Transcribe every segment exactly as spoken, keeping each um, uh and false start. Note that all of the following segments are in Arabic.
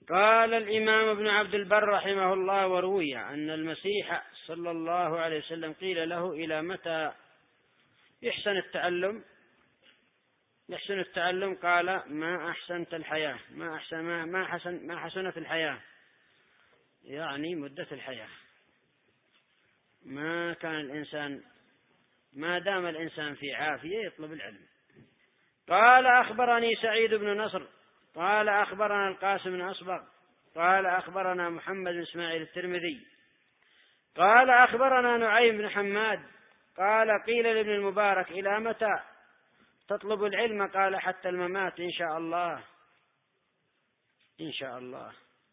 قال الإمام ابن عبد البر رحمه الله: وروي أن المسيح صلى الله عليه وسلم قيل له: إلى متى يحسن التعلم؟ يحسن التعلم قال: ما أحسنت الحياة، ما أحسن ما ما حسن ما حسنت الحياة، يعني مدة الحياة. ما كان الإنسان ما دام الإنسان في عافية يطلب العلم. قال: أخبرني سعيد بن نصر قال: أخبرنا القاسم بن أصبغ قال: أخبرنا محمد بن إسماعيل الترمذي قال: أخبرنا نعيم بن حماد قال: قيل لابن المبارك: إلى متى تطلب العلم؟ قال: حتى الممات إن شاء الله، إن شاء الله.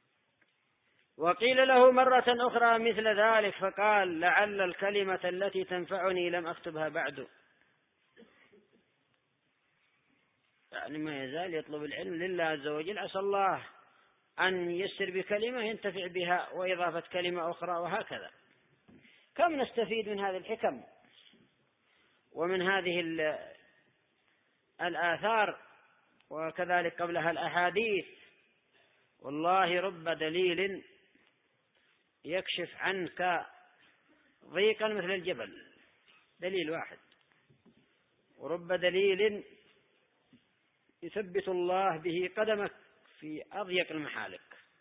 وقيل له مرة أخرى مثل ذلك فقال: لعل الكلمة التي تنفعني لم أكتبها بعد. يعني ما يزال يطلب العلم لله عز وجل، عسى الله أن ييسر بكلمة ينتفع بها وإضافة كلمة أخرى، وهكذا. كم نستفيد من هذه الحكم ومن هذه الآثار، وكذلك قبلها الأحاديث. والله رب دليل يكشف عنك ضيقا مثل الجبل، دليل واحد. ورب دليل يثبت الله به قدمك في أضيق المحالك،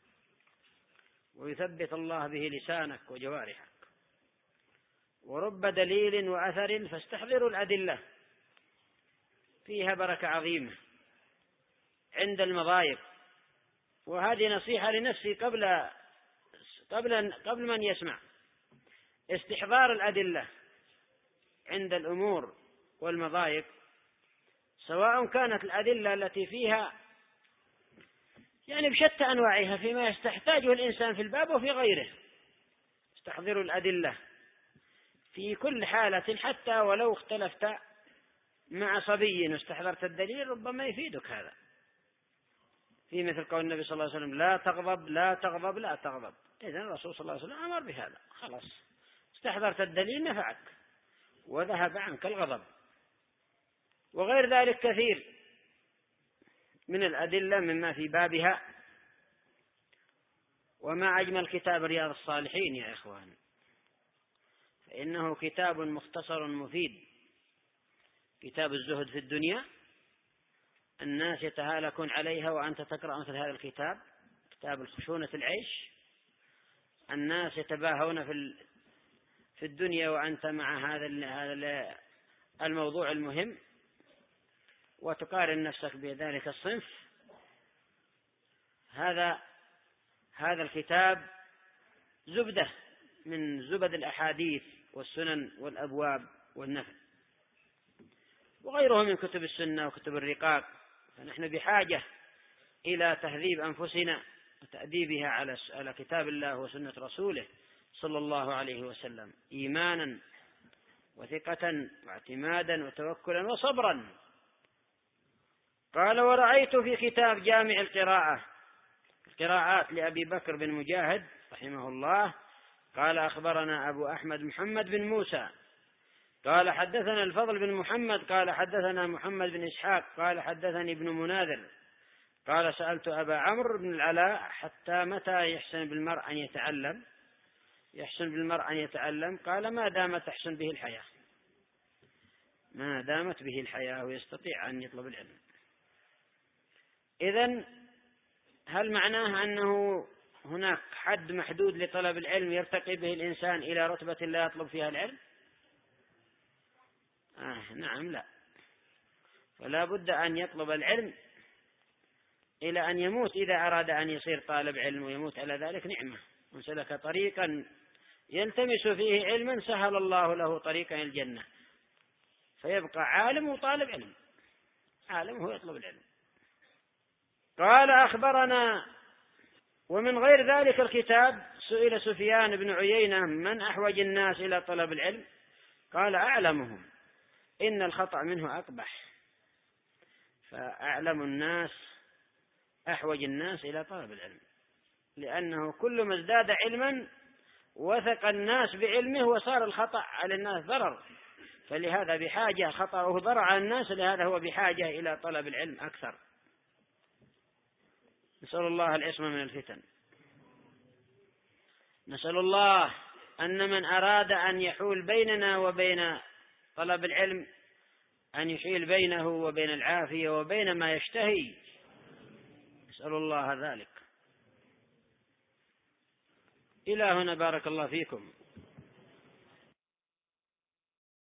ويثبت الله به لسانك وجوارحك. ورب دليل وأثر فاستحضروا الأدلة، فيها بركة عظيمة عند المضايق. وهذه نصيحة لنفسي قبل قبل قبل من يسمع: استحضار الأدلة عند الأمور والمضايق، سواء كانت الأدلة التي فيها يعني بشتى أنواعها فيما يستحتاجه الإنسان في الباب وفي غيره. استحضروا الأدلة في كل حالة، حتى ولو اختلفت مع صبي واستحضرت الدليل ربما يفيدك هذا، في مثل قول النبي صلى الله عليه وسلم: لا تغضب لا تغضب لا تغضب. إذن الرسول صلى الله عليه وسلم أمر بهذا، خلاص استحضرت الدليل نفعك وذهب عنك الغضب. وغير ذلك كثير من الأدلة مما في بابها. وما أجمل كتاب رياض الصالحين يا إخوان، فإنه كتاب مختصر مفيد. كتاب الزهد في الدنيا، الناس يتهالكون عليها وأنت تقرأ مثل هذا الكتاب. كتاب الخشونة العيش، الناس يتباهون في في الدنيا وأنت مع هذا هذا الموضوع المهم، وتقارن نفسك بذلك الصنف. هذا هذا الكتاب زبدة من زبد الأحاديث والسنن والأبواب والنفع، وغيره من كتب السنة وكتب الرقاق. فنحن بحاجة إلى تهذيب أنفسنا وتأديبها على على كتاب الله وسنة رسوله صلى الله عليه وسلم، إيمانا وثقة واعتمادا وتوكلا وصبرا. قال: ورأيت في كتاب جامع القراءة القراءات لأبي بكر بن مجاهد رحمه الله قال: أخبرنا أبو أحمد محمد بن موسى قال: حدثنا الفضل بن محمد قال: حدثنا محمد بن إسحاق قال: حدثني ابن مناذر قال: سألت أبا عمرو بن العلاء: حتى متى يحسن بالمرء أن يتعلم يحسن بالمرء أن يتعلم؟ قال: ما دامت تحسن به الحياة، ما دامت به الحياة ويستطيع أن يطلب العلم. إذن هل معناه أنه هناك حد محدود لطلب العلم يرتقي به الإنسان إلى رتبة لا يطلب فيها العلم؟ آه نعم، لا. فلا بد أن يطلب العلم إلى أن يموت، إذا أراد أن يصير طالب علم ويموت على ذلك نعمة. وسلك طريقا يلتمس فيه علما سهل الله له طريقا الجنة، فيبقى عالم وطالب علم، عالم هو يطلب العلم. قال: أخبرنا. ومن غير ذلك الكتاب سئل سفيان بن عيينة: من أحوج الناس إلى طلب العلم؟ قال: أعلمهم، إن الخطأ منه أقبح. فأعلم الناس أحوج الناس إلى طلب العلم، لأنه كل ما ازداد علما وثق الناس بعلمه وصار الخطأ على الناس ضرر، فلهذا بحاجة خطأه ضرر على الناس، لهذا هو بحاجة إلى طلب العلم أكثر. نسأل الله العصمة من الفتن. نسأل الله أن من أراد أن يحول بيننا وبين طلب العلم أن يحيل بينه وبين العافية وبين ما يشتهي، نسأل الله ذلك. إلى هنا بارك الله فيكم.